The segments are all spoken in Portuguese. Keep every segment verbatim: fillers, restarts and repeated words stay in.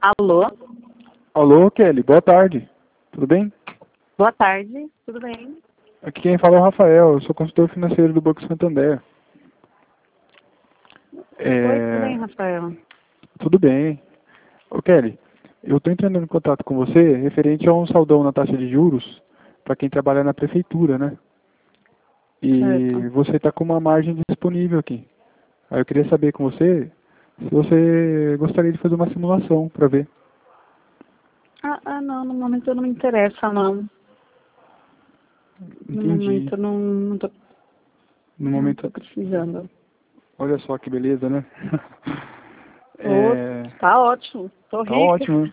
Alô? Alô, Kelly, boa tarde. Tudo bem? Boa tarde, tudo bem? Aqui quem fala é o Rafael, eu sou consultor financeiro do Banco Santander. Oi, tudo É, bem, Rafael? tudo bem. Ô Kelly, eu estou entrando em contato com você referente a um saldão na taxa de juros para quem trabalha na prefeitura, né? Certo. E você está com uma margem disponível aqui. Aí eu queria saber com você se você gostaria de fazer uma simulação para ver. Ah, ah, não, no momento não me interessa, não. No Entendi. momento não, não, tô, No não momento, tô precisando. olha só que beleza, né? Ô, É, tá ótimo, tô tá rica. ótimo, né?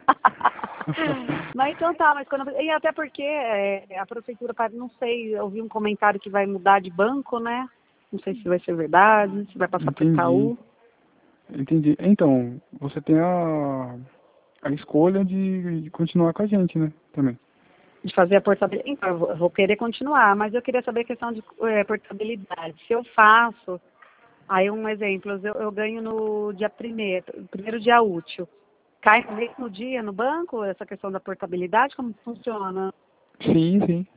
Mas então tá, mas quando... E até porque é, a prefeitura, pare- não sei, eu vi um comentário que vai mudar de banco, né? Não sei se vai ser verdade, se vai passar para Entendi, Itaú. entendi. Então, você tem a, a escolha de, de continuar com a gente, né? Também. De fazer a portabilidade. Então, eu vou, eu vou querer continuar, mas eu queria saber a questão de é, portabilidade. Se eu faço, aí um exemplo, eu, eu ganho no dia primeiro, primeiro dia útil. Cai no mesmo dia no banco essa questão da portabilidade? Como funciona? Sim, sim.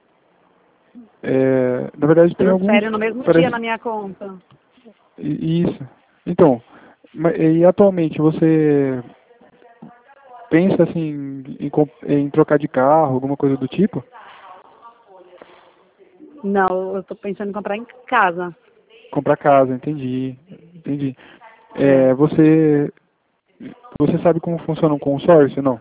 É, na verdade, tem alguns. Transfere no mesmo dia na Parece. minha conta? i- Isso. Então, ma- e atualmente você pensa assim em, com- em trocar de carro, alguma coisa do tipo? Não, eu estou pensando em comprar em casa. Comprar casa, entendi. Entendi. É. É, você, você sabe como funciona um consórcio, não?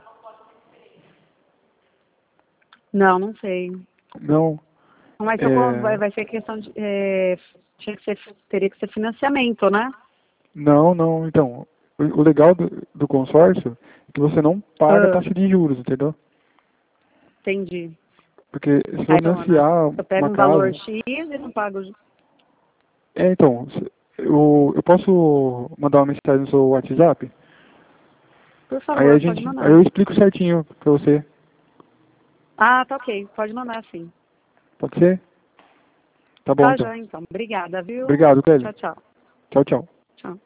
Não, não sei. Não. Mas eu, con- vai, É, vai ser questão de. É, tinha que ser, teria que ser financiamento, né? não, não. Então, o, o legal do, do consórcio é que você não paga Ah, taxa de juros, entendeu? entendi. Porque se Aí, então, né? financiar Eu pego uma um valor casa. X e não pago. É, então, se- eu, eu posso mandar uma mensagem no seu WhatsApp? Por Aí a favor, pode gente. Aí mandar. eu explico certinho pra você. Ah, tá ok. Pode mandar sim. Pode ser? Tá bom Tá então. já, então. Obrigada, viu? Obrigado, Kelly. Tchau, tchau. Tchau, tchau. Tchau.